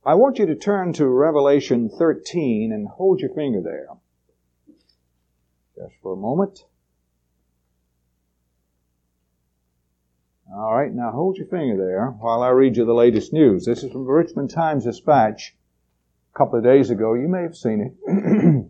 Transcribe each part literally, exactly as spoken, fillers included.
I want you to turn to Revelation thirteen and hold your finger there. Just for a moment. All right, now hold your finger there while I read you the latest news. This is from the Richmond Times-Dispatch a couple of days ago. You may have seen it.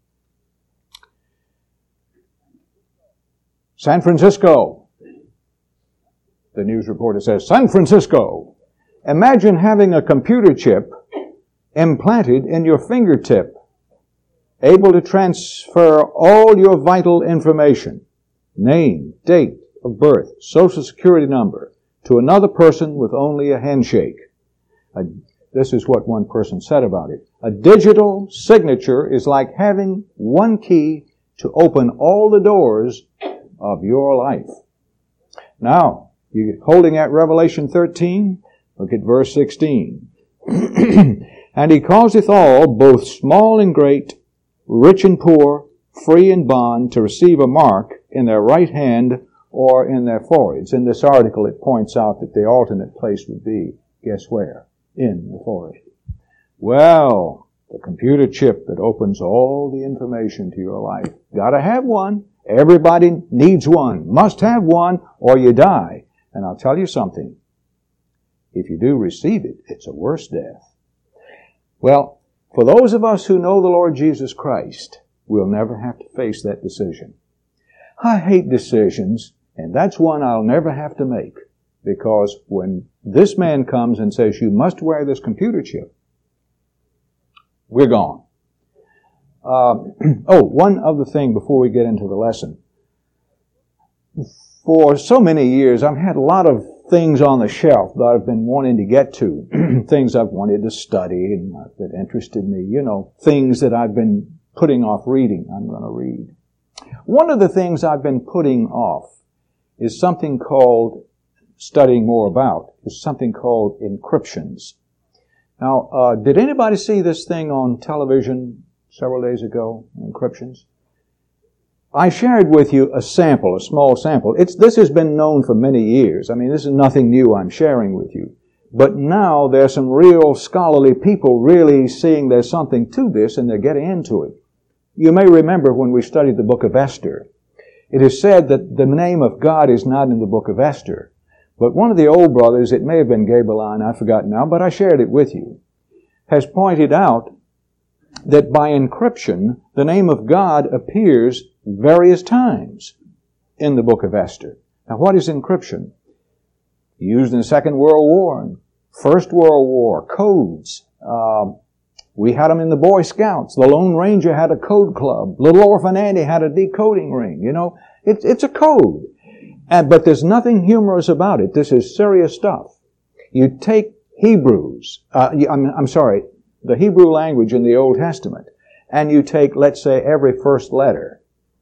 San Francisco. The news reporter says, San Francisco. Imagine having a computer chip implanted in your fingertip, able to transfer all your vital information, name, date of birth, social security number, to another person with only a handshake. A, this is what one person said about it. A digital signature is like having one key to open all the doors of your life. Now, you're holding at Revelation thirteen, look at verse sixteen. And he causeth all, both small and great, rich and poor, free and bond, to receive a mark in their right hand or in their foreheads. In this article it points out that the alternate place would be, guess where? In the forehead. Well, the computer chip that opens all the information to your life. Gotta have one. Everybody needs one. Must have one or you die. And I'll tell you something. If you do receive it, it's a worse death. Well, for those of us who know the Lord Jesus Christ, we'll never have to face that decision. I hate decisions, and that's one I'll never have to make, because when this man comes and says, you must wear this computer chip, we're gone. Uh, oh, one other thing before we get into the lesson. For so many years, I've had a lot of things on the shelf that I've been wanting to get to, things I've wanted to study and that interested me, you know, things that I've been putting off reading. I'm going to read. One of the things I've been putting off is something called, studying more about, is something called encryptions. Now, uh, did anybody see this thing on television several days ago, encryptions? I shared with you a sample, a small sample. It's, this has been known for many years. I mean, this is nothing new I'm sharing with you. But now there's some real scholarly people really seeing there's something to this and they're getting into it. You may remember when we studied the book of Esther, it is said that the name of God is not in the book of Esther. But one of the old brothers, it may have been Gabeline, I've forgotten now, but I shared it with you, has pointed out that by encryption, the name of God appears various times in the book of Esther. Now, what is encryption? Used in the Second World War and First World War, codes. Uh, we had them in the Boy Scouts. The Lone Ranger had a code club. Little Orphan Annie had a decoding ring. You know, it's, it's a code. And, but there's nothing humorous about it. This is serious stuff. You take Hebrews, uh, I'm, I'm sorry, the Hebrew language in the Old Testament, and you take, let's say, every first letter,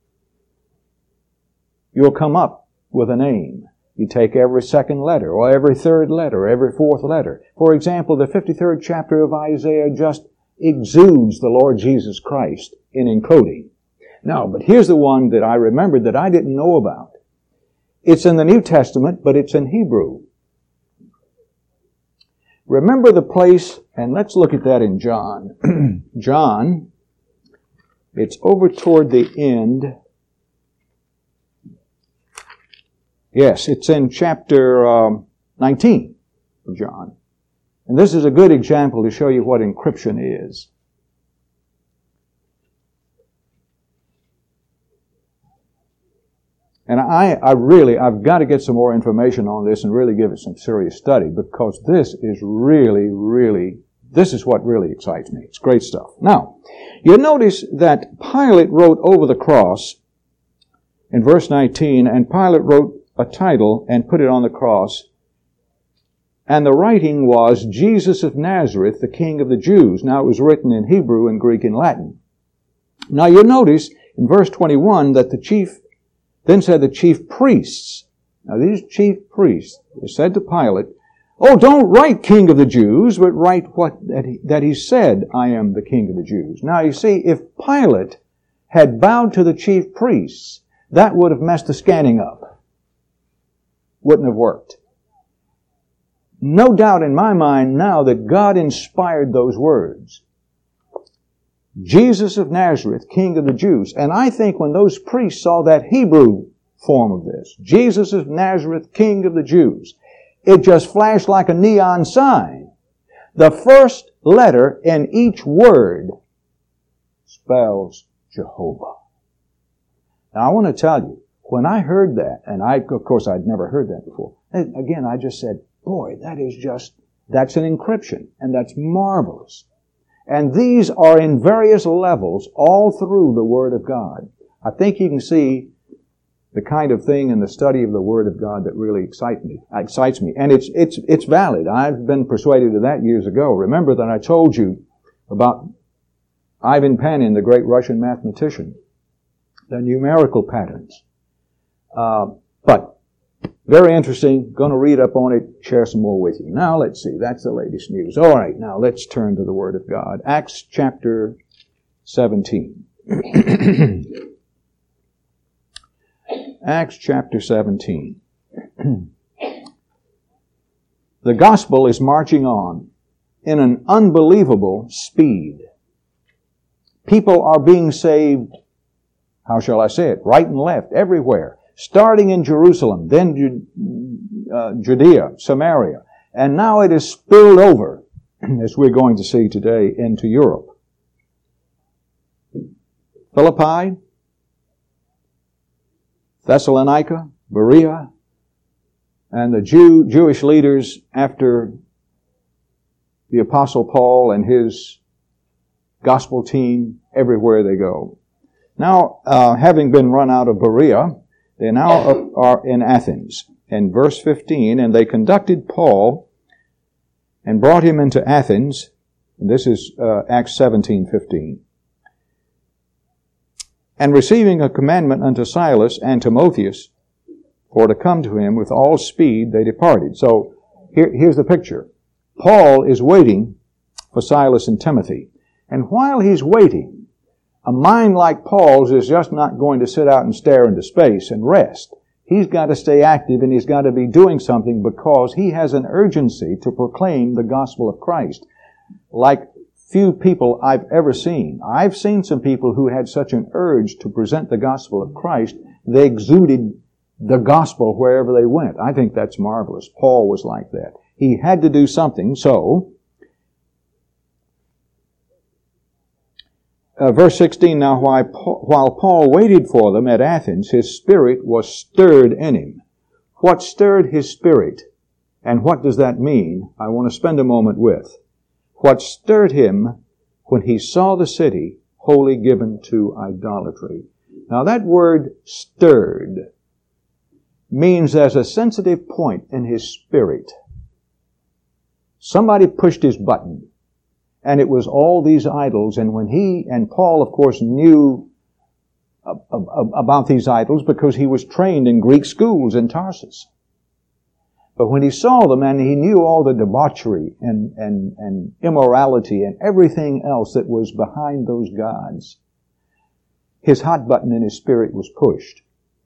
you'll come up with a name. You take every second letter, or every third letter, or every fourth letter. For example, the fifty-third chapter of Isaiah just exudes the Lord Jesus Christ in encoding. Now, but here's the one that I remembered that I didn't know about. It's in the New Testament, but it's in Hebrew. Remember the place, and let's look at that in John. John, it's over toward the end. Yes, it's in chapter um, nineteen of John. And this is a good example to show you what encryption is. And I, I really, I've got to get some more information on this and really give it some serious study, because this is really, really, this is what really excites me. It's great stuff. Now, you notice that Pilate wrote over the cross in verse nineteen, and Pilate wrote a title and put it on the cross. And the writing was, Jesus of Nazareth, the King of the Jews. Now, it was written in Hebrew and Greek and Latin. Now, you'll notice in verse twenty-one that the chief, then said the chief priests. Now, these chief priests, they said to Pilate, oh, don't write King of the Jews, but write what that he, that he said, I am the King of the Jews. Now, you see, if Pilate had bowed to the chief priests, that would have messed the scanning up. Wouldn't have worked. no doubt in my mind now that God inspired those words. Jesus of Nazareth, King of the Jews. And I think when those priests saw that Hebrew form of this, Jesus of Nazareth, King of the Jews, it just flashed like a neon sign. The first letter in each word spells Jehovah. Now I want to tell you, when I heard that, and I, of course I'd never heard that before, again I just said, boy, that is just, that's an encryption, and that's marvelous. And these are in various levels all through the Word of God. I think you can see the kind of thing in the study of the Word of God that really excites me. Excites me. And it's, it's, it's valid. I've been persuaded of that years ago. Remember that I told you about Ivan Panin, the great Russian mathematician, the numerical patterns. Uh, but very interesting. Going to read up on it, share some more with you. Now let's see. That's the latest news. All right, now let's turn to the Word of God. Acts chapter seventeen. Acts chapter seventeen. The gospel is marching on in an unbelievable speed. People are being saved, how shall I say it, right and left, everywhere. Starting in Jerusalem, then Ju- uh, Judea, Samaria, and now it is spilled over, as we're going to see today, into Europe. Philippi, Thessalonica, Berea, and the Jew, Jewish leaders after the Apostle Paul and his gospel team, everywhere they go. Now, uh, having been run out of Berea, they now are in Athens. In verse fifteen, and they conducted Paul and brought him into Athens. And this is uh, Acts seventeen fifteen. And receiving a commandment unto Silas and Timotheus for to come to him with all speed, they departed. So here, here's the picture. Paul is waiting for Silas and Timothy. And while he's waiting, a mind like Paul's is just not going to sit out and stare into space and rest. He's got to stay active and he's got to be doing something because he has an urgency to proclaim the gospel of Christ. Like few people I've ever seen. I've seen some people who had such an urge to present the gospel of Christ, they exuded the gospel wherever they went. I think that's marvelous. Paul was like that. He had to do something, so Uh, verse sixteen, now while Paul, while Paul waited for them at Athens, his spirit was stirred in him. What stirred his spirit? And what does that mean? I want to spend a moment with. What stirred him when he saw the city wholly given to idolatry. Now that word stirred means there's a sensitive point in his spirit. Somebody pushed his button. And it was all these idols. And when he, and Paul, of course, knew about these idols because he was trained in Greek schools in Tarsus. But when he saw them and he knew all the debauchery and, and, and immorality and everything else that was behind those gods, his hot button in his spirit was pushed.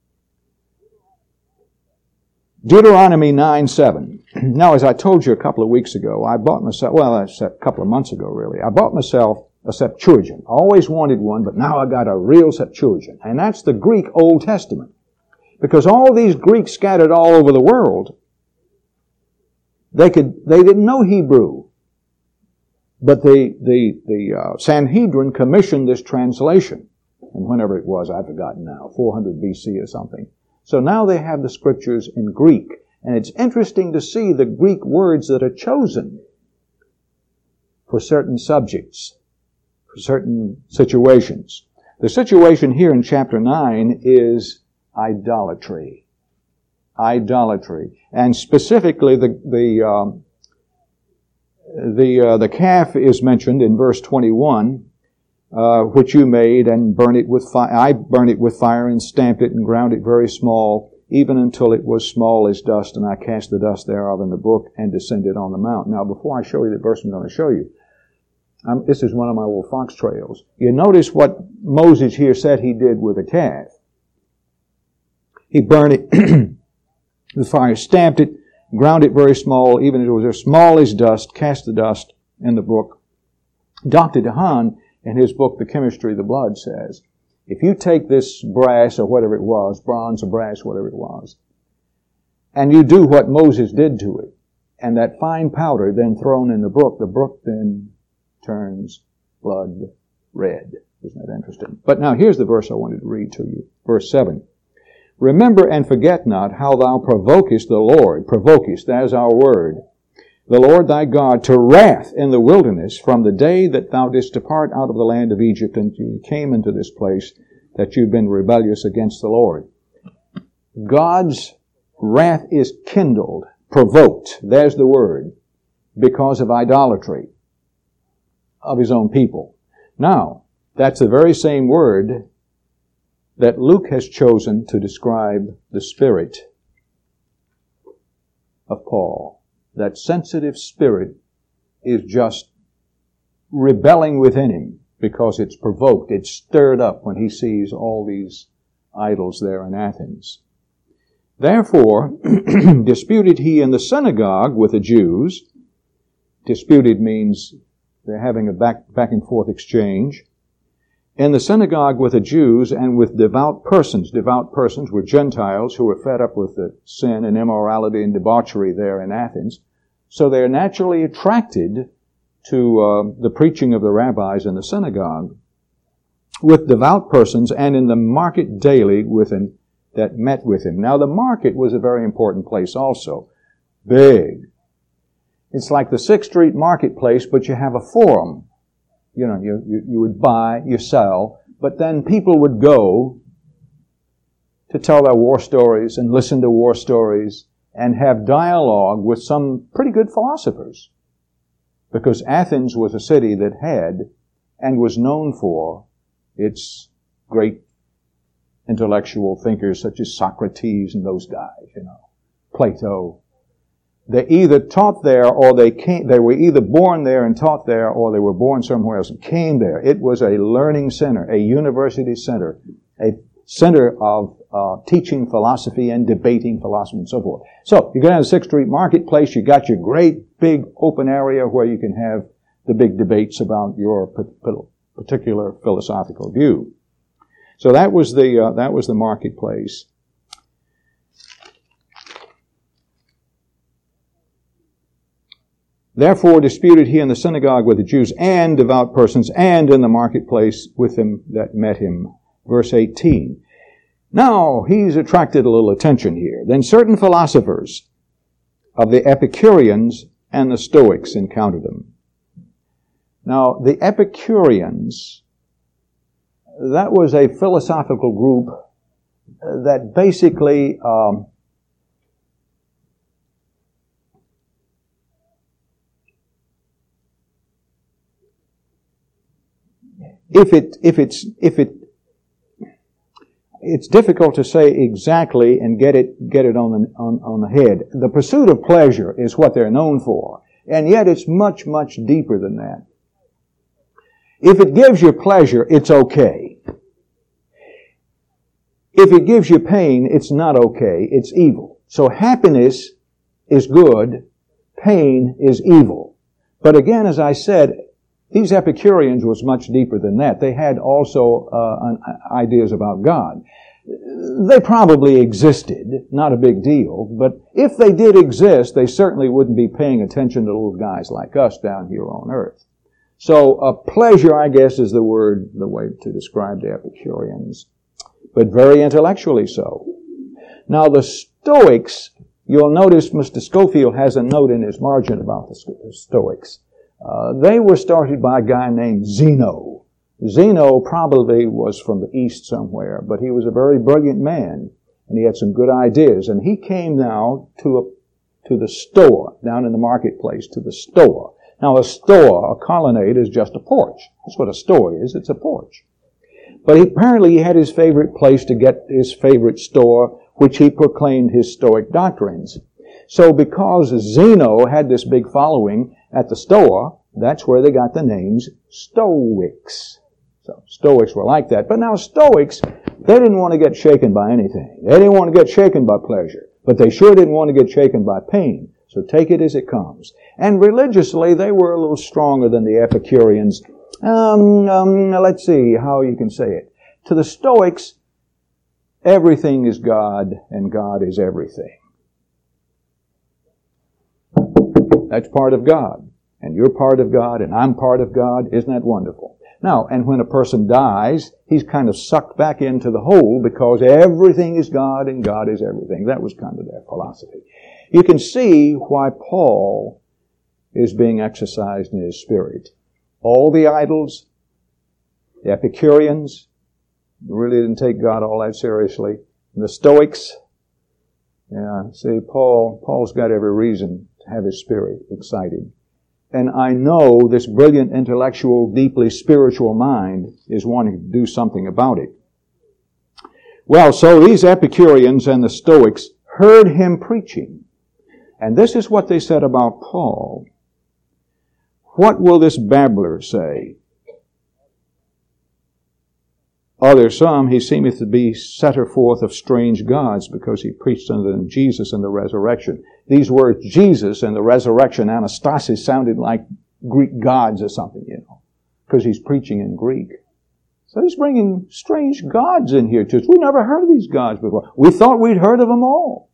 Deuteronomy nine seven. Now, as I told you a couple of weeks ago, I bought myself, well, a couple of months ago, really, I bought myself a Septuagint. I always wanted one, but now I got a real Septuagint. And that's the Greek Old Testament. Because all these Greeks scattered all over the world, they could, they didn't know Hebrew. But the, the, the uh, Sanhedrin commissioned this translation. And whenever it was, I've forgotten now, four hundred B C or something. So now they have the scriptures in Greek. And it's interesting to see the Greek words that are chosen for certain subjects, for certain situations. The situation here in chapter nine is idolatry. Idolatry. And specifically the, the, um, the, uh, the calf is mentioned in verse twenty-one, uh, which you made and burn it with fire. I burned it with fire and stamped it and ground it very small, even until it was small as dust, and I cast the dust thereof in the brook and descended on the mount. Now, before I show you the verse I'm going to show you, um, this is one of my little fox trails. You notice what Moses here said he did with a calf. He burned it with fire, stamped it, ground it very small, even if it was as small as dust, cast the dust in the brook. Doctor DeHaan, in his book, The Chemistry of the Blood, says, if you take this brass or whatever it was, bronze or brass, whatever it was, and you do what Moses did to it, and that fine powder then thrown in the brook, the brook then turns blood red. Isn't that interesting? But now here's the verse I wanted to read to you. Verse seven. Remember and forget not how thou provokest the Lord. Provokest, that is our word. The Lord thy God to wrath in the wilderness from the day that thou didst depart out of the land of Egypt and you came into this place that you've been rebellious against the Lord. God's wrath is kindled, provoked, there's the word, because of idolatry of his own people. Now, that's the very same word that Luke has chosen to describe the spirit of Paul. That sensitive spirit is just rebelling within him because it's provoked, it's stirred up when he sees all these idols there in Athens. Therefore, disputed he in the synagogue with the Jews. Disputed means they're having a back, back and forth exchange. In the synagogue with the Jews and with devout persons. Devout persons were Gentiles who were fed up with the sin and immorality and debauchery there in Athens. So they're naturally attracted to uh, the preaching of the rabbis in the synagogue. With devout persons and in the market daily with him that met with him. Now the market was a very important place also. Big. It's like the Sixth Street Marketplace, but you have a forum. You know, you, you, you would buy, you sell, but then people would go to tell their war stories and listen to war stories and have dialogue with some pretty good philosophers. Because Athens was a city that had and was known for its great intellectual thinkers such as Socrates and those guys, you know, Plato. They either taught there or they came, they were either born there and taught there or they were born somewhere else and came there. It was a learning center, a university center, a center of uh, teaching philosophy and debating philosophy and so forth. So, you go down to Sixth Street Marketplace, you got your great big open area where you can have the big debates about your particular philosophical view. So that was the, uh, that was the marketplace. Therefore disputed he in the synagogue with the Jews and devout persons and in the marketplace with them that met him. Verse eighteen. Now, he's attracted a little attention here. Then certain philosophers of the Epicureans and the Stoics encountered him. Now, the Epicureans, that was a philosophical group that basically um, if it if it's if it it's difficult to say exactly and get it get it on the on, on the head. The pursuit of pleasure is what they're known for, and yet it's much much deeper than that. If it gives you pleasure, it's okay. If it gives you pain, it's not okay. It's evil. So happiness is good, pain is evil. But again, as I said, these Epicureans was much deeper than that. They had also uh, ideas about God. They probably existed, not a big deal, but if they did exist, they certainly wouldn't be paying attention to little guys like us down here on earth. So uh, pleasure, I guess, is the word, the way to describe the Epicureans, but very intellectually so. Now the Stoics, you'll notice Mister Schofield has a note in his margin about the Stoics. Uh, they were started by a guy named Zeno. Zeno probably was from the east somewhere, but he was a very brilliant man, and he had some good ideas. And he came now to a, to the Stoa, down in the marketplace, to the Stoa. Now a Stoa, a colonnade, is just a porch. That's what a Stoa is, it's a porch. But he, apparently he had his favorite place to get his favorite Stoa, which he proclaimed his Stoic doctrines. So because Zeno had this big following at the Stoa, that's where they got the names Stoics. So Stoics were like that. But now Stoics, they didn't want to get shaken by anything. They didn't want to get shaken by pleasure. But they sure didn't want to get shaken by pain. So take it as it comes. And religiously, they were a little stronger than the Epicureans. Um, um, let's see how you can say it. To the Stoics, everything is God and God is everything. That's part of God. And you're part of God and I'm part of God. Isn't that wonderful? Now, and when a person dies, he's kind of sucked back into the whole because everything is God and God is everything. That was kind of their philosophy. You can see why Paul is being exercised in his spirit. All the idols, the Epicureans, really didn't take God all that seriously. And the Stoics, yeah, see, Paul, Paul's got every reason to have his spirit excited. And I know this brilliant, intellectual, deeply spiritual mind is wanting to do something about it. Well, so these Epicureans and the Stoics heard him preaching. And this is what they said about Paul. What will this babbler say? Other some, he seemeth to be setter forth of strange gods, because he preached unto them Jesus and the resurrection. These words, Jesus and the resurrection, anastasis, sounded like Greek gods or something, you know, because he's preaching in Greek. So he's bringing strange gods in here to us. We never heard of these gods before. We thought we'd heard of them all.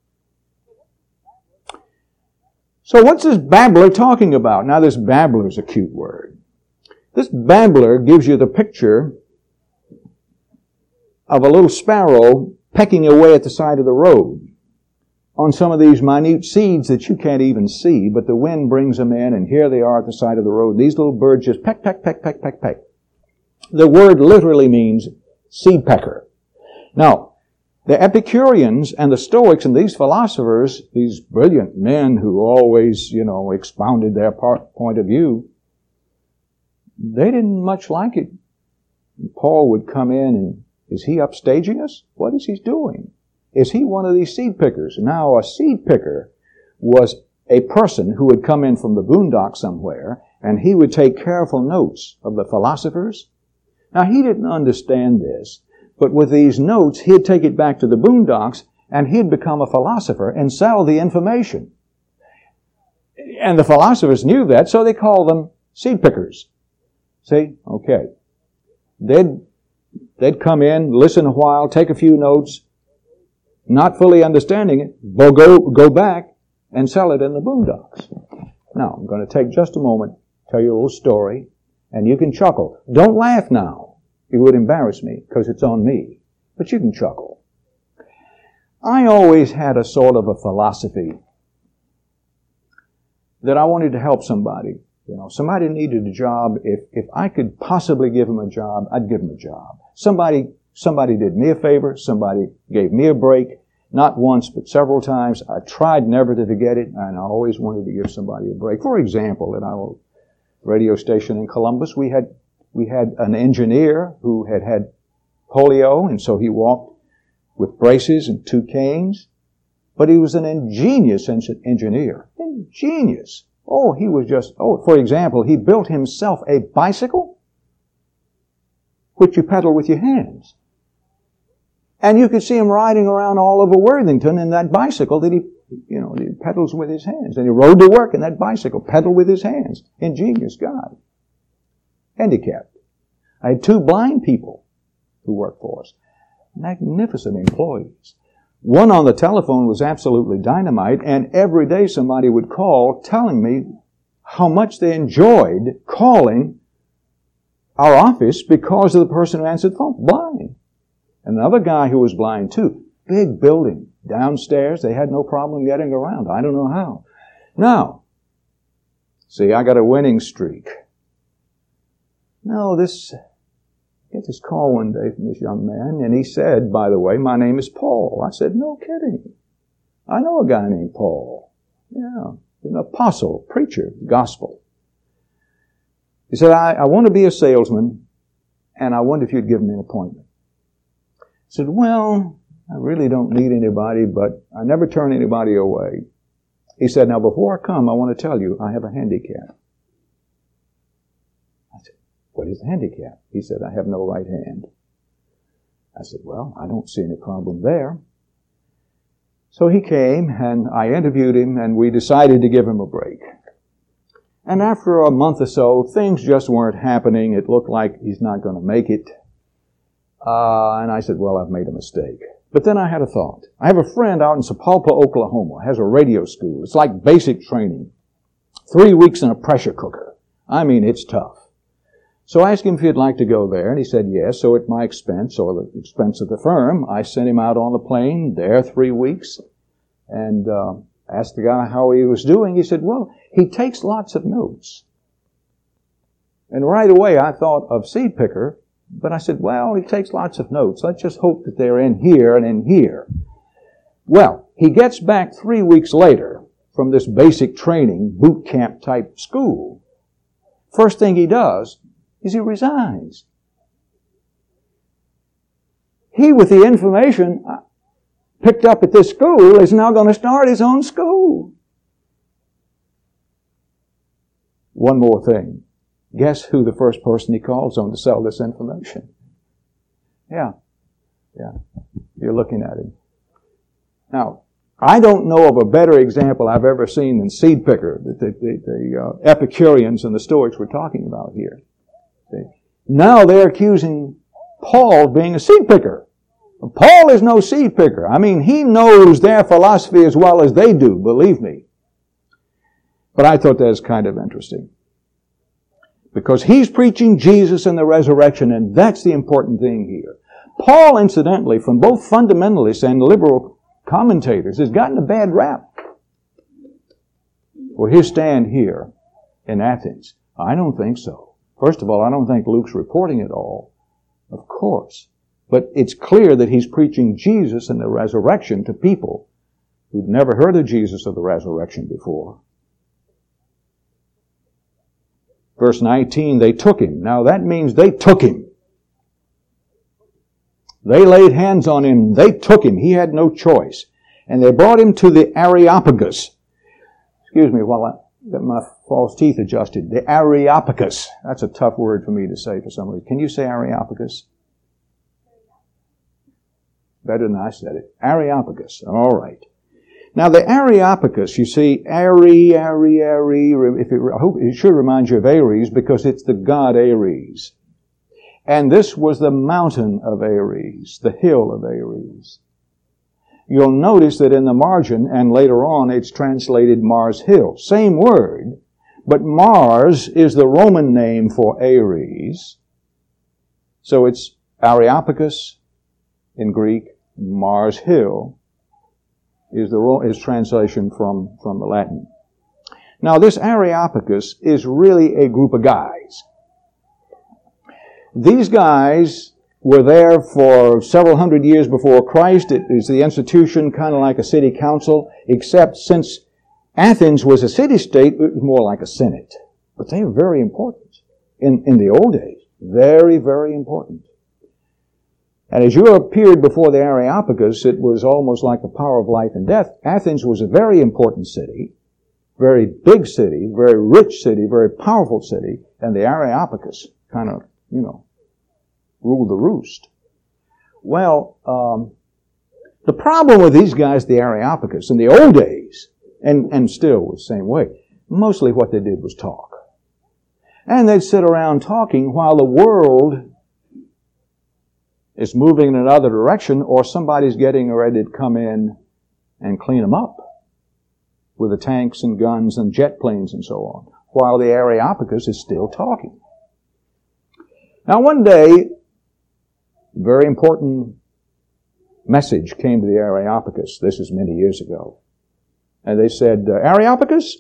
So what's this babbler talking about? Now, this babbler is a cute word. This babbler gives you the picture of a little sparrow pecking away at the side of the road on some of these minute seeds that you can't even see, but the wind brings them in, and here they are at the side of the road. These little birds just peck, peck, peck, peck, peck, peck. The word literally means seed pecker. Now, the Epicureans and the Stoics and these philosophers, these brilliant men who always, you know, expounded their part, point of view, they didn't much like it. Paul would come in and, is he upstaging us? What is he doing? Is he one of these seed pickers? Now, a seed picker was a person who would come in from the boondocks somewhere, and he would take careful notes of the philosophers. Now, he didn't understand this, but with these notes, he'd take it back to the boondocks, and he'd become a philosopher and sell the information. And the philosophers knew that, so they called them seed pickers. See? Okay. They'd, they'd come in, listen a while, take a few notes, not fully understanding it, but go, go back and sell it in the boondocks. Now, I'm going to take just a moment, tell you a little story, and you can chuckle. Don't laugh now. It would embarrass me, because it's on me. But you can chuckle. I always had a sort of a philosophy that I wanted to help somebody. You know, somebody needed a job. If, if I could possibly give them a job, I'd give them a job. Somebody, somebody did me a favor. Somebody gave me a break. Not once, but several times. I tried never to forget it, and I always wanted to give somebody a break. For example, at our radio station in Columbus, we had we had an engineer who had had polio, and so he walked with braces and two canes. But he was an ingenious engineer. Ingenious. Oh, he was just, oh, for example, he built himself a bicycle which you pedal with your hands. And you could see him riding around all over Worthington in that bicycle that he, you know, he pedals with his hands. And he rode to work in that bicycle, pedaled with his hands. Ingenious guy. Handicapped. I had two blind people who worked for us. Magnificent employees. One on the telephone was absolutely dynamite, and every day somebody would call telling me how much they enjoyed calling our office because of the person who answered the phone. Blind. Another guy who was blind too. Big building. Downstairs, they had no problem getting around. I don't know how. Now, see, I got a winning streak. No, this, I get this call one day from this young man, and he said, by the way, my name is Paul. I said, no kidding. I know a guy named Paul. Yeah, an apostle, preacher, gospel. He said, I, I want to be a salesman, and I wonder if you'd give me an appointment. I said, well, I really don't need anybody, but I never turn anybody away. He said, now before I come, I want to tell you, I have a handicap. I said, what is the handicap? He said, I have no right hand. I said, well, I don't see any problem there. So he came, and I interviewed him, and we decided to give him a break. And after a month or so, things just weren't happening. It looked like he's not going to make it. Uh, and I said, well, I've made a mistake. But then I had a thought. I have a friend out in Sapulpa, Oklahoma, has a radio school. It's like basic training. Three weeks in a pressure cooker. I mean, it's tough. So I asked him if he'd like to go there, and he said yes. So at my expense, or the expense of the firm, I sent him out on the plane, there three weeks, and uh, asked the guy how he was doing. He said, well, he takes lots of notes. And right away I thought of seed picker, but I said, well, he takes lots of notes. Let's just hope that they're in here and in here. Well, he gets back three weeks later from this basic training, boot camp type school. First thing he does is he resigns. He, with the information picked up at this school, is now going to start his own school. One more thing. Guess who the first person he calls on to sell this information? Yeah. Yeah. You're looking at him. Now, I don't know of a better example I've ever seen than seed picker, the, the, the, the uh, Epicureans and the Stoics we're talking about here. See? Now they're accusing Paul of being a seed picker. Paul is no seed picker. I mean, he knows their philosophy as well as they do, believe me. But I thought that was kind of interesting. Because he's preaching Jesus and the resurrection, and that's the important thing here. Paul, incidentally, from both fundamentalists and liberal commentators, has gotten a bad rap for his stand here in Athens. I don't think so. First of all, I don't think Luke's reporting it all, of course. But it's clear that he's preaching Jesus and the resurrection to people who'd never heard of Jesus or the resurrection before. Verse nineteen, they took him. Now that means they took him. They laid hands on him. They took him. He had no choice. And they brought him to the Areopagus. Excuse me while I get my false teeth adjusted. The Areopagus. That's a tough word for me to say for some reason. Can you say Areopagus? Better than I said it. Areopagus. All right. Now the Areopagus, you see, Are, Are, Are, if it, I hope it should remind you of Ares because it's the god Ares. And this was the mountain of Ares, the hill of Ares. You'll notice that in the margin, and later on, it's translated Mars Hill. Same word, but Mars is the Roman name for Ares. So it's Areopagus in Greek, Mars Hill is the is translation from, from the Latin. Now this Areopagus is really a group of guys. These guys were there for several hundred years before Christ. It is the institution kind of like a city council, except since Athens was a city-state, it was more like a senate. But they were very important in, in the old days. Very, very important. And as you appeared before the Areopagus, it was almost like the power of life and death. Athens was a very important city, very big city, very rich city, very powerful city, and the Areopagus kind of, you know, ruled the roost. Well, um, the problem with these guys, the Areopagus, in the old days, and, and still the same way, mostly what they did was talk. And they'd sit around talking while the world is moving in another direction, or somebody's getting ready to come in and clean them up with the tanks and guns and jet planes and so on, while the Areopagus is still talking. Now one day, very important message came to the Areopagus. This is many years ago. And they said, Areopagus,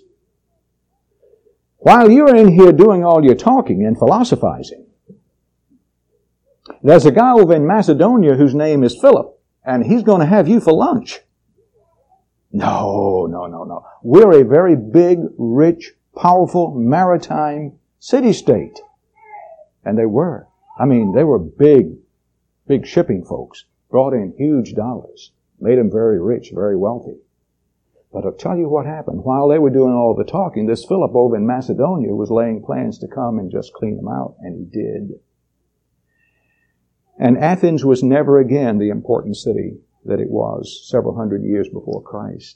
while you're in here doing all your talking and philosophizing, there's a guy over in Macedonia whose name is Philip, and he's going to have you for lunch. No, no, no, no. We're a very big, rich, powerful, maritime city-state. And they were. I mean, they were big, big shipping folks. Brought in huge dollars. Made them very rich, very wealthy. But I'll tell you what happened. While they were doing all the talking, this Philip over in Macedonia was laying plans to come and just clean them out, and he did. And Athens was never again the important city that it was several hundred years before Christ.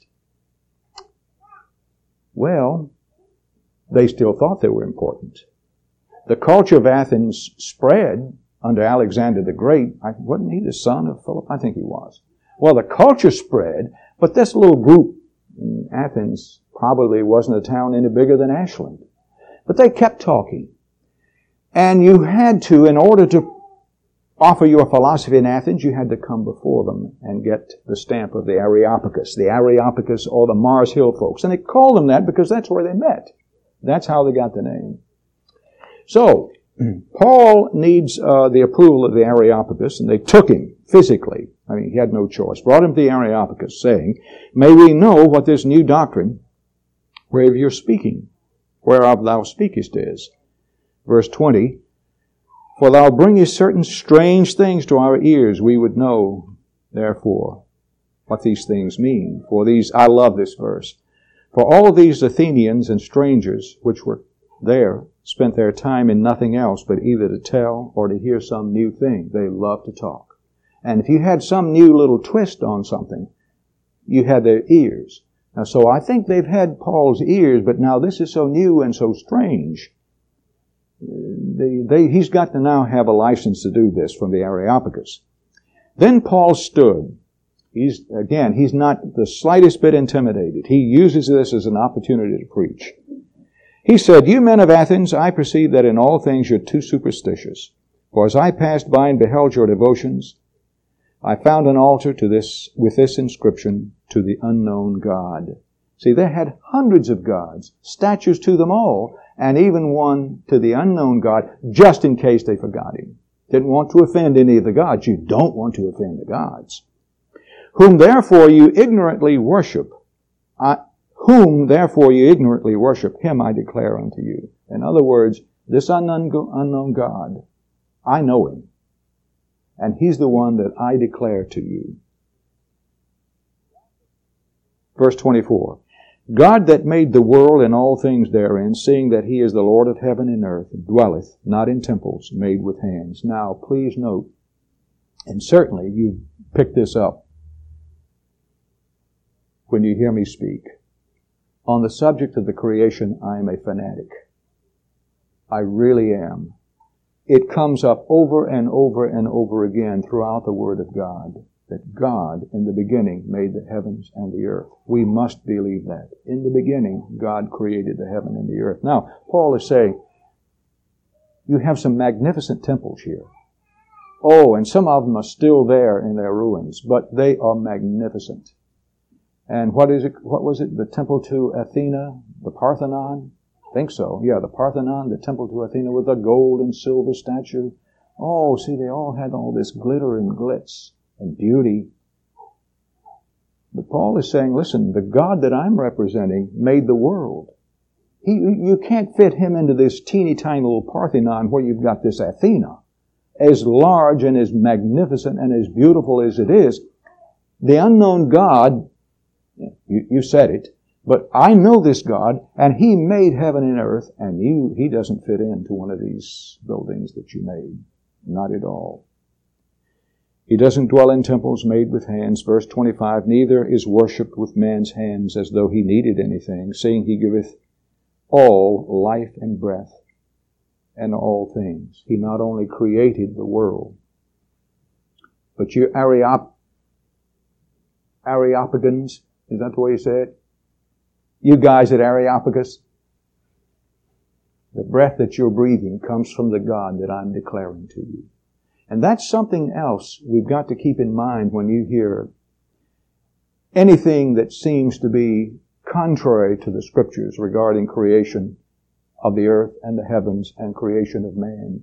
Well, they still thought they were important. The culture of Athens spread under Alexander the Great. I, wasn't he the son of Philip? I think he was. Well, the culture spread, but this little group in Athens probably wasn't a town any bigger than Ashland. But they kept talking. And you had to, in order to offer your philosophy in Athens, you had to come before them and get the stamp of the Areopagus, the Areopagus or the Mars Hill folks. And they called them that because that's where they met. That's how they got the name. So, Paul needs uh, the approval of the Areopagus, and they took him physically. I mean, he had no choice. Brought him to the Areopagus, saying, "May we know what this new doctrine whereof you're speaking, whereof thou speakest is." Verse twenty, "For thou bringest certain strange things to our ears. We would know, therefore, what these things mean." For these, I love this verse. "For all these Athenians and strangers which were there spent their time in nothing else but either to tell or to hear some new thing." They love to talk. And if you had some new little twist on something, you had their ears. Now, so I think they've had Paul's ears, but now this is so new and so strange. They, they, he's got to now have a license to do this from the Areopagus. Then Paul stood. He's, again, he's not the slightest bit intimidated. He uses this as an opportunity to preach. He said, "You men of Athens, I perceive that in all things you're too superstitious. For as I passed by and beheld your devotions, I found an altar to this, with this inscription, to the unknown God." See, they had hundreds of gods, statues to them all, and even one to the unknown God, just in case they forgot him. Didn't want to offend any of the gods. You don't want to offend the gods. "Whom therefore you ignorantly worship, I, whom therefore you ignorantly worship, him I declare unto you." In other words, this unknown, unknown God, I know him. And he's the one that I declare to you. Verse twenty-four. "God that made the world and all things therein, seeing that he is the Lord of heaven and earth, dwelleth not in temples made with hands." Now, please note, and certainly you pick this up when you hear me speak, on the subject of the creation, I am a fanatic. I really am. It comes up over and over and over again throughout the Word of God, that God in the beginning made the heavens and the earth. We must believe that. In the beginning, God created the heaven and the earth. Now, Paul is saying, you have some magnificent temples here. Oh, and some of them are still there in their ruins, but they are magnificent. And what is it? What was it? The temple to Athena, the Parthenon? I think so. Yeah, the Parthenon, the temple to Athena with the gold and silver statue. Oh, see, they all had all this glitter and glitz and beauty. But Paul is saying, listen, the God that I'm representing made the world. He, you can't fit him into this teeny tiny little Parthenon where you've got this Athena. As large and as magnificent and as beautiful as it is, the unknown God, you, you said it, but I know this God, and he made heaven and earth, and you, he doesn't fit into one of these buildings that you made. Not at all. He doesn't dwell in temples made with hands. Verse twenty-five, neither is worshipped with man's hands as though he needed anything, seeing he giveth all life and breath and all things. He not only created the world, but you Areop- Areopagans, is that the way you say it? You guys at Areopagus, the breath that you're breathing comes from the God that I'm declaring to you. And that's something else we've got to keep in mind when you hear anything that seems to be contrary to the Scriptures regarding creation of the earth and the heavens and creation of man.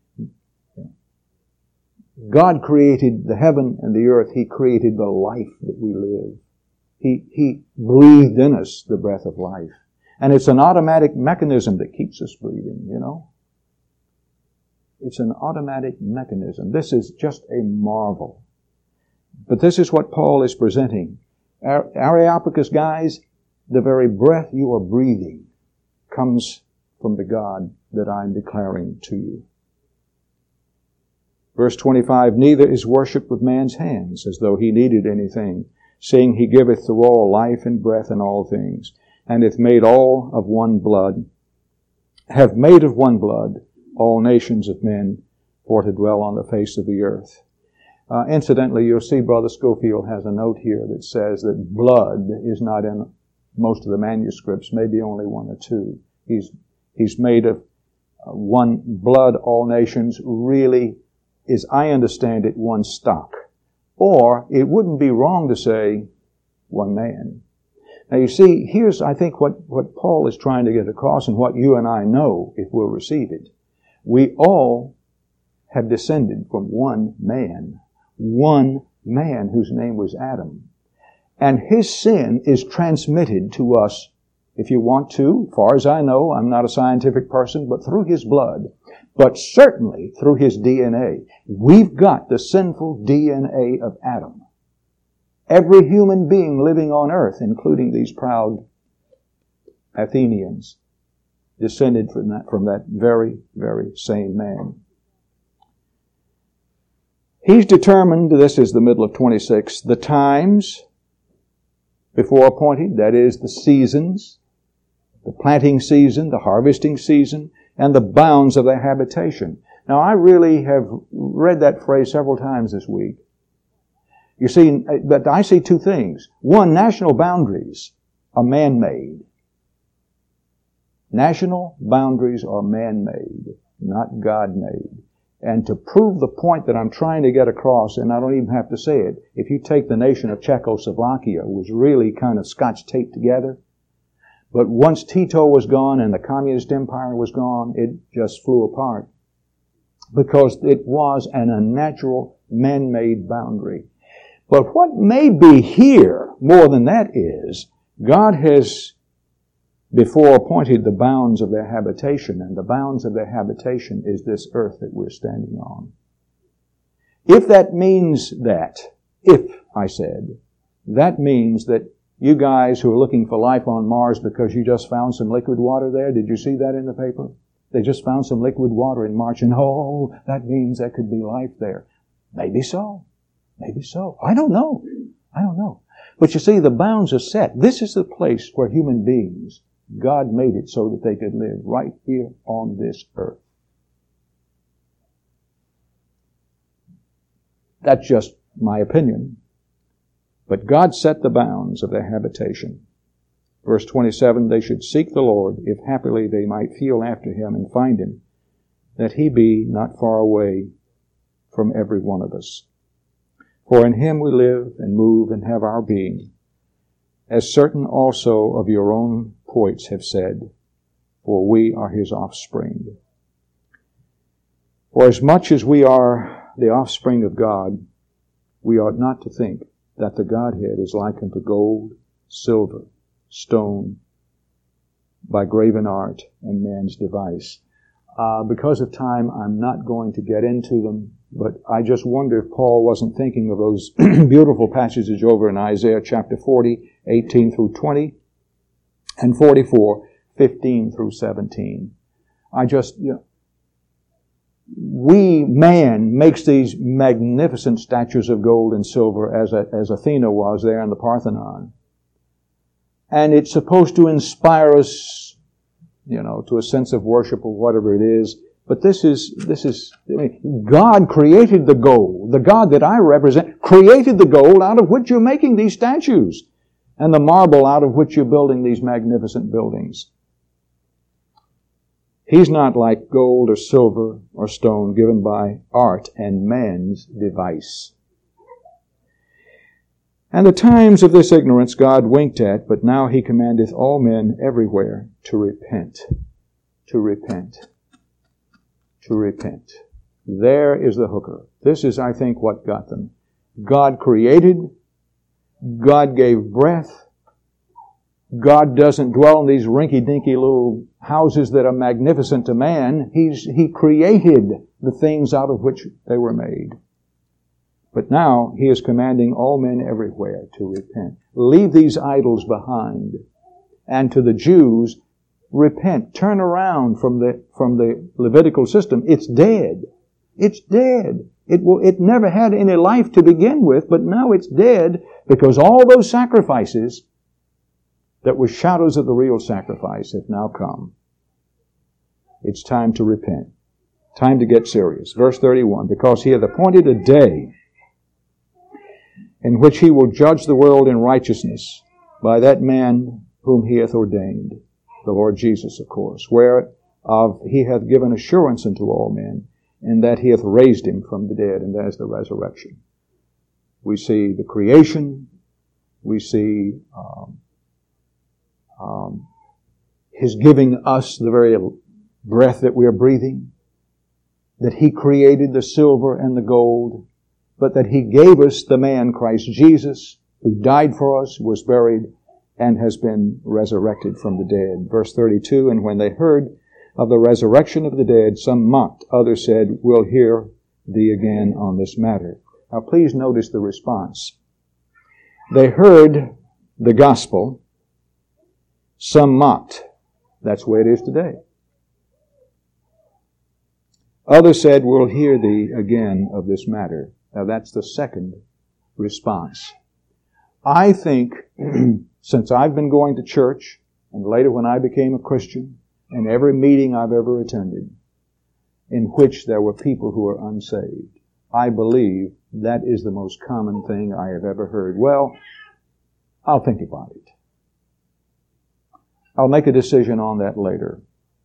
God created the heaven and the earth. He created the life that we live. He, he breathed in us the breath of life. And it's an automatic mechanism that keeps us breathing, you know. It's an automatic mechanism. This is just a marvel. But this is what Paul is presenting. Areopagus guys, the very breath you are breathing comes from the God that I'm declaring to you. Verse twenty-five, neither is worship with man's hands, as though he needed anything, seeing he giveth to all life and breath and all things, and hath made all of one blood, have made of one blood all nations of men, for to dwell on the face of the earth. Uh, incidentally, you'll see Brother Schofield has a note here that says that blood is not in most of the manuscripts, maybe only one or two. He's, he's made of uh, one blood, all nations, really is, I understand it, one stock. Or it wouldn't be wrong to say one man. Now you see, here's, I think, what, what Paul is trying to get across and what you and I know if we'll receive it. We all have descended from one man. One man whose name was Adam. And his sin is transmitted to us, if you want to, far as I know, I'm not a scientific person, but through his blood. But certainly through his D N A. We've got the sinful D N A of Adam. Every human being living on earth, including these proud Athenians, descended from that, from that very, very same man. He's determined, this is the middle of twenty-six, the times before appointed, that is the seasons, the planting season, the harvesting season, and the bounds of their habitation. Now, I really have read that phrase several times this week. You see, but I see two things. One, national boundaries are man-made. National boundaries are man-made, not God-made. And to prove the point that I'm trying to get across, and I don't even have to say it, if you take the nation of Czechoslovakia, it was really kind of scotch taped together. But once Tito was gone and the communist empire was gone, it just flew apart. Because it was an unnatural, man-made boundary. But what may be here, more than that is, God has before appointed the bounds of their habitation, and the bounds of their habitation is this earth that we're standing on. If that means that, if, I said, that means that you guys who are looking for life on Mars because you just found some liquid water there, did you see that in the paper? They just found some liquid water in March, and oh, that means there could be life there. Maybe so. Maybe so. I don't know. I don't know. But you see, the bounds are set. This is the place where human beings, God made it so that they could live right here on this earth. That's just my opinion. But God set the bounds of their habitation. Verse twenty-seven, they should seek the Lord, if happily they might feel after Him and find Him, that He be not far away from every one of us. For in Him we live and move and have our being, as certain also of your own poets have said, for we are His offspring. For as much as we are the offspring of God, we ought not to think that the Godhead is like unto gold, silver, stone, by graven art and man's device. Uh, because of time, I'm not going to get into them, but I just wonder if Paul wasn't thinking of those beautiful passages over in Isaiah chapter forty, eighteen through twenty, and forty-four, fifteen through seventeen. I just, you know, we, man, makes these magnificent statues of gold and silver as, a, as Athena was there in the Parthenon. And it's supposed to inspire us, you know, to a sense of worship or whatever it is. But this is, this is, I mean, God created the gold. The God that I represent created the gold out of which you're making these statues, and the marble out of which you're building these magnificent buildings. He's not like gold or silver or stone given by art and man's device. And the times of this ignorance God winked at, but now He commandeth all men everywhere to repent. To repent. To repent. There is the hooker. This is, I think, what got them. God created. God gave breath. God doesn't dwell in these rinky-dinky little houses that are magnificent to man. He's, He created the things out of which they were made. But now He is commanding all men everywhere to repent. Leave these idols behind. And to the Jews, repent. Turn around from the, from the Levitical system. It's dead. It's dead. It will, it never had any life to begin with, but now it's dead because all those sacrifices that were shadows of the real sacrifice have now come. It's time to repent. Time to get serious. Verse thirty-one, because he hath appointed a day in which he will judge the world in righteousness by that man whom he hath ordained, the Lord Jesus, of course, whereof he hath given assurance unto all men, and that he hath raised him from the dead, and that is the resurrection. We see the creation, we see um, um, his giving us the very breath that we are breathing, that he created the silver and the gold, but that he gave us the man Christ Jesus, who died for us, was buried, and has been resurrected from the dead. Verse thirty-two, and when they heard of the resurrection of the dead, some mocked, others said, we'll hear thee again on this matter. Now please notice the response. They heard the gospel, some mocked. That's the way it is today. Others said, we'll hear thee again of this matter. Now that's the second response. I think, since I've been going to church, and later when I became a Christian, and every meeting I've ever attended, in which there were people who were unsaved, I believe that is the most common thing I have ever heard. Well, I'll think about it. I'll make a decision on that later.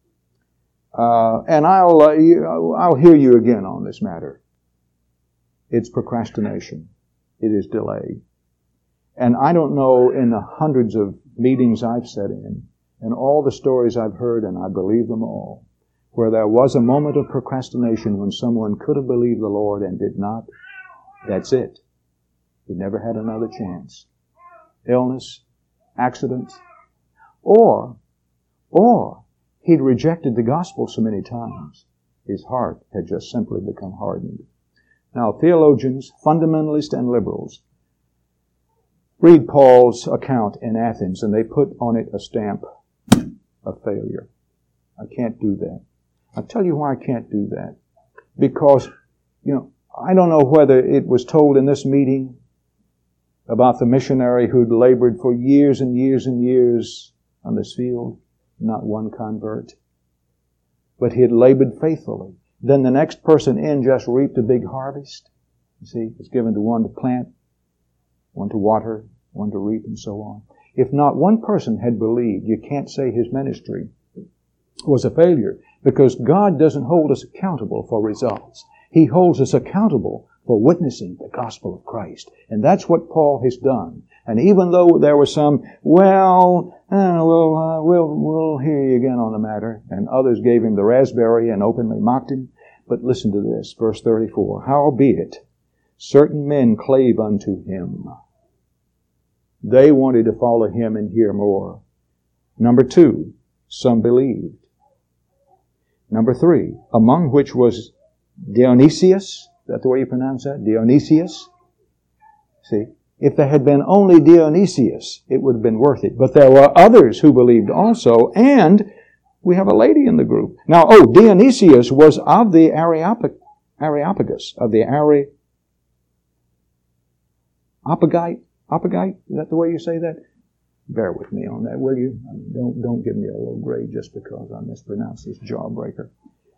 Uh, and I'll, uh, you, I'll hear you again on this matter. It's procrastination. It is delay. And I don't know, in the hundreds of meetings I've sat in, and all the stories I've heard, and I believe them all, where there was a moment of procrastination when someone could have believed the Lord and did not. That's it. He never had another chance. Illness, accident, or, or he'd rejected the gospel so many times, his heart had just simply become hardened. Now, theologians, fundamentalists, and liberals read Paul's account in Athens, and they put on it a stamp of failure. I can't do that. I'll tell you why I can't do that. Because, you know, I don't know whether it was told in this meeting about the missionary who'd labored for years and years and years on this field, not one convert. But he had labored faithfully. Then the next person in just reaped a big harvest. You see, it's given to one to plant, one to water, one to reap, and so on. If not one person had believed, you can't say his ministry was a failure, because God doesn't hold us accountable for results. He holds us accountable for witnessing the gospel of Christ. And that's what Paul has done. And even though there were some, well, uh, we'll, uh, we'll, we'll hear you again on the matter, and others gave him the raspberry and openly mocked him. But listen to this, verse thirty-four. Howbeit, certain men clave unto him. They wanted to follow him and hear more. Number two, some believed. Number three, among which was Dionysius. Is that the way you pronounce that? Dionysius? See, if there had been only Dionysius, it would have been worth it. But there were others who believed also, and we have a lady in the group. Now, oh, Dionysius was of the Areopag- Areopagus, of the Are... Opagite? Opagite? Is that the way you say that? Bear with me on that, will you? I mean, don't, don't give me a low grade just because I mispronounced this jawbreaker.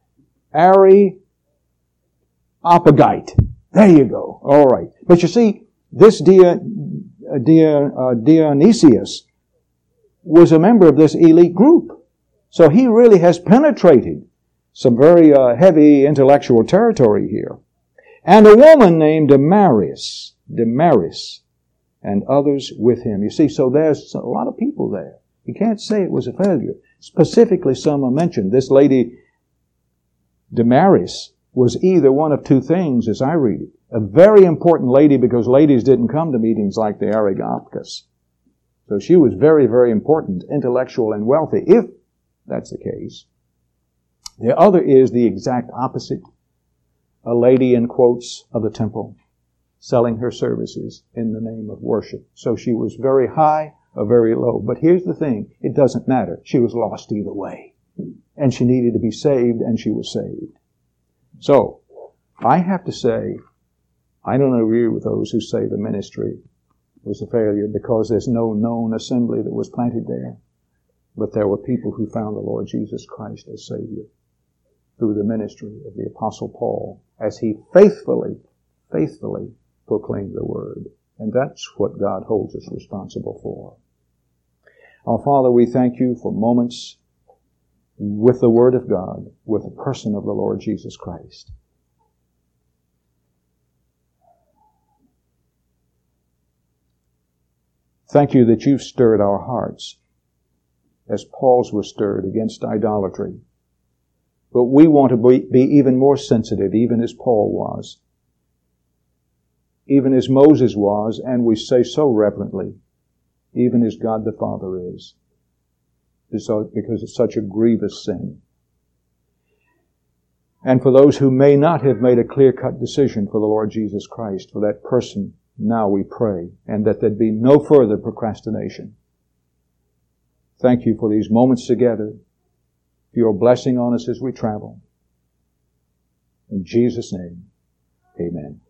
Areopagite. There you go. All right. But you see, this Dion, Dion, uh, Dionysius was a member of this elite group. So he really has penetrated some very uh, heavy intellectual territory here. And a woman named Damaris, Damaris, and others with him. You see, so there's a lot of people there. You can't say it was a failure. Specifically, some are mentioned. This lady, Damaris, was either one of two things, as I read it. A very important lady, because ladies didn't come to meetings like the Areopagus. So she was very, very important, intellectual and wealthy, if that's the case. The other is the exact opposite. A lady, in quotes, of the temple, selling her services in the name of worship. So she was very high or very low. But here's the thing. It doesn't matter. She was lost either way. And she needed to be saved, and she was saved. So, I have to say, I don't agree with those who say the ministry was a failure because there's no known assembly that was planted there. But there were people who found the Lord Jesus Christ as Savior through the ministry of the Apostle Paul as he faithfully, faithfully proclaimed the Word. And that's what God holds us responsible for. Our Father, we thank you for moments with the Word of God, with the person of the Lord Jesus Christ. Thank you that you've stirred our hearts as Paul's were stirred against idolatry. But we want to be, be even more sensitive, even as Paul was, even as Moses was, and we say so reverently, even as God the Father is, because it's such a grievous sin. And for those who may not have made a clear-cut decision for the Lord Jesus Christ, for that person, now we pray, and that there'd be no further procrastination. Thank you for these moments together, for your blessing on us as we travel. In Jesus' name, amen.